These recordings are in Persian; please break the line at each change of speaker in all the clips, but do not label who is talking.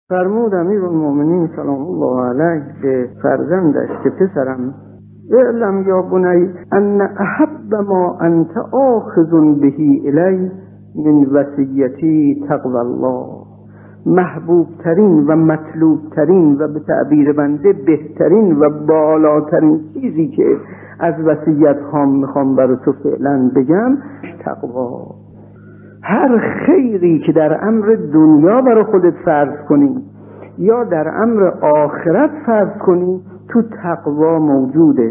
فرمود امیرالمومنین سلام الله علیه به فرزندش که پسرم اعلم یا بنی ان احب ما انت آخذ به الی من وصیتی تقوی الله، محبوب ترین و مطلوب ترین و به تعبیر بنده بهترین و بالاترین چیزی که از وصیت هام میخوام برای تو فعلا بگم تقوا. هر خیری که در امر دنیا برای خودت فرض کنی یا در امر آخرت فرض کنی تو تقوا موجوده،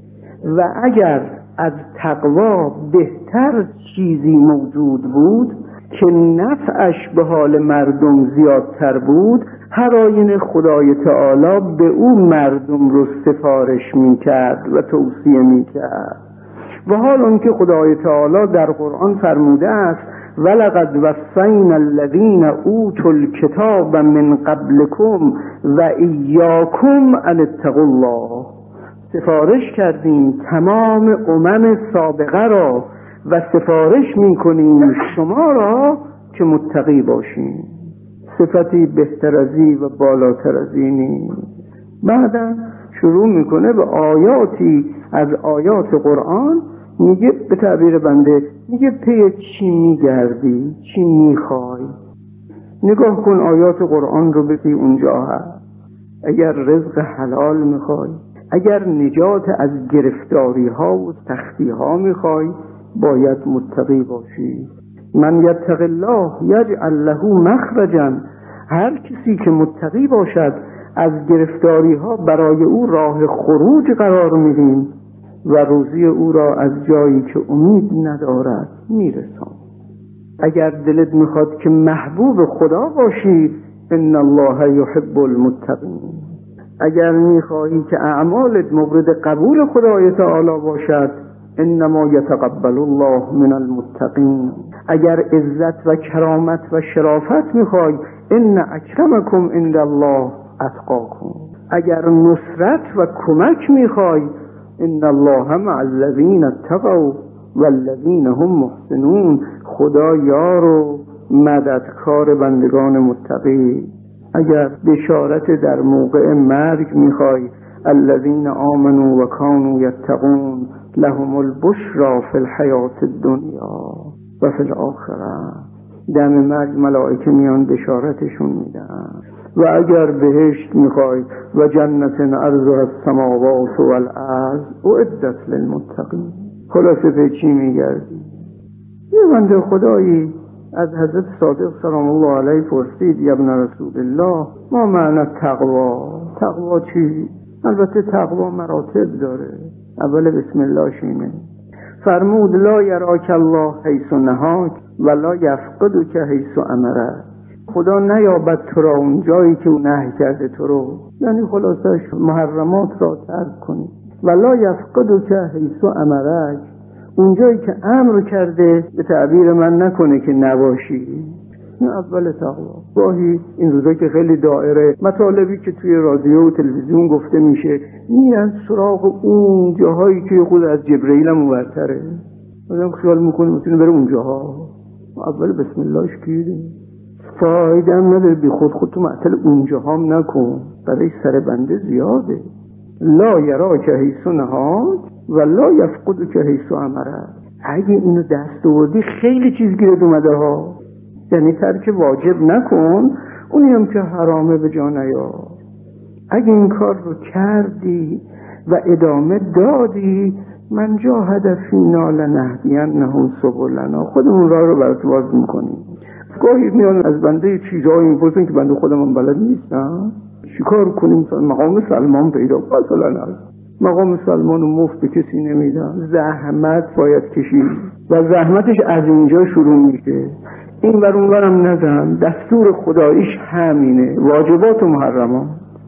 و اگر از تقوا بهتر چیزی موجود بود که نفعش به حال مردم زیادتر بود، هر آینه خدای تعالی به او مردم رو سفارش میکرد و توصیه میکرد. و حال اون که خدای تعالی در قرآن فرموده است ولقد وصینا الذین اوتوا الکتاب من قبلکم و ایاکم ان اتقوا الله، سفارش کردیم تمام امم سابقه را و سفارش میکنیم شما را که متقی باشیم. صفتی بهتر از این و بالاتر از این نیست. بعدا شروع میکنه به آیاتی از آیات قرآن، میگه به تعبیر بنده میگه پی چی میگردی، چی میخوای؟ نگاه کن آیات قرآن رو ببین، اونجا هست اگر رزق حلال میخوای، اگر نجات از گرفتاری ها و سختی ها میخوای باید متقی باشی. من یتق الله یجعل له مخرجا، هر کسی که متقی باشد از گرفتاری ها برای او راه خروج قرار میدیم و روزی او را از جایی که امید ندارد میرسان. اگر دلت میخواد که محبوب خدا باشی ان الله یحب المتقین، اگر میخواهی که اعمالت مورد قبول خدای تعالی باشد انما یتقبل الله من المتقین، اگر عزت و کرامت و شرافت میخوای ان اکرمکم عند الله اتقاکم، اگر نصرت و کمک میخوای ان الله مع الذین اتقوا والذین هم محسنون، خدا یار و مددکار بندگان متقی. اگر بشارت در موقع مرگ میخوای الذین آمنوا و کانوا یتقون لهم البشرا فی الحیات الدنیا و فی الاخره، دم مرگ ملائکه میان بشارتشون میدن. و اگر بهشت میخوای و جنت عرضها السماوات والارض اعدت للمتقین، خلاصه به چی میگردی؟ یه بنده خدایی از حضرت صادق سلام الله علیه پرسید یا ابن رسول الله ما معنی تقوا؟ تقوا چی؟ البته تقوا مراتب داره، اول بسم الله شینه. فرمود لا یراک الله حیث نهاک و لا یفقدک حیث امرک، خدا نیابد تو را اون جایی که او نهی کرده تو رو، یعنی خلاصش محرمات را ترک کنی. و لا یفقدک حیث امرک، اون جایی که امر کرده به تعبیر من نکنه که نباشی. این اول تقوا. گاهی این روزا که خیلی دائره مطالبی که توی رادیو و تلویزیون گفته میشه میرن سراغ اون جاهایی که خود از جبرئیل هم برتره، آدم خیال میکنه میتونه بره اونجاها. اول بسم اللهش کیده، فایده هم نداره، بی خود تو معطل اونجاها هم نکن، برای سر بنده زیاده. لا یراک حیث نهاک و لا یفقدک حیث امرک، اگه اینو دست آوردی خیلی چیز گیرد اومده ها، یعنی ترک واجب نکن، اونی هم که حرامه به جا نیار. اگه این کار رو کردی و ادامه دادی من جاهد فینا لنهدینهم سبلنا، خودمون راه رو برات باز میکنیم. گاهی میان از بنده چیزایی میپرسن که بنده خودم بلد نیستم، چیکار کنیم؟ مقام سلمان پیدا، مثلا مقام سلمان رو مفت به کسی نمیدن، زحمت باید کشید و زحمتش از اینجا شروع میشه. این ور اون ورم نزن، دستور خداییش همینه، واجبات و محرمات.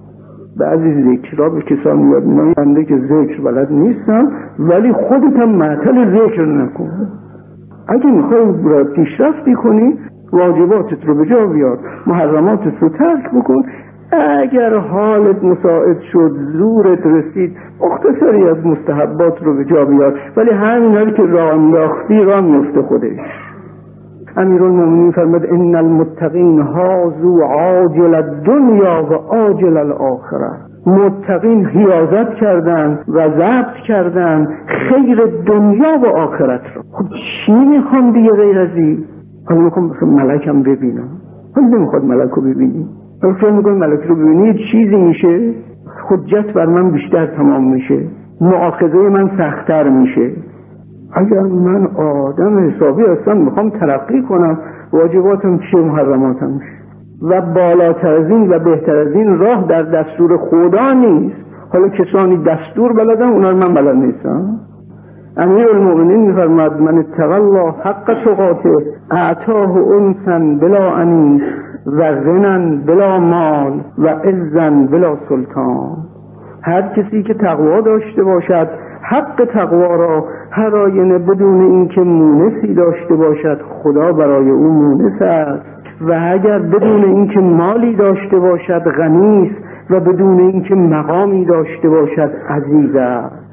بعضی ذکرها به کسان میاد من بنده که ذکر بلد نیستم، ولی خودت هم معطل ذکر نکن. اگه میخوای پیشرفتی کنی واجباتت رو به جا بیار، محرماتت رو ترک بکن. اگر حالت مساعد شد، زورت رسید، مختصری از مستحبات رو به جا بیار، ولی همین حال که راه انداختی راه میفته خودش. امیرالمومنین فرمود ان المتقین حازوا عاجل الدنیا و آجل الاخره. متقین حیازت کردن و ضبط کردن خیر دنیا و آخرت رو. خب چی میخوام دیگه غیر از این؟ حالا میخوام ملکم ببینم، حالا نمیخواد ملک رو ببینی، حالا میخواد ملک رو ببینی چیزی میشه، حجت بر من بیشتر تمام میشه، مؤاخذه من سخت‌تر میشه. اگر من آدم حسابی هستم میخوام ترقی کنم، واجباتم چیه، محرماتم چیه، و بالاتر از این و بهتر از این راه در دستور خدا نیست. حالا کسانی دستور بلدن، اونا رو من بلد نیستم. امیرالمومنین میفرماد من اتقی الله حق تقاته اعطاه انسا بلا انیس و غنى بلا مال و عزا بلا سلطان. هر کسی که تقوا داشته باشد، حق تقوا را هر آینه بدون اینکه مونسی داشته باشد، خدا برای او مونس است، و اگر بدون اینکه مالی داشته باشد غنی است، و بدون اینکه مقامی داشته باشد عزیز است.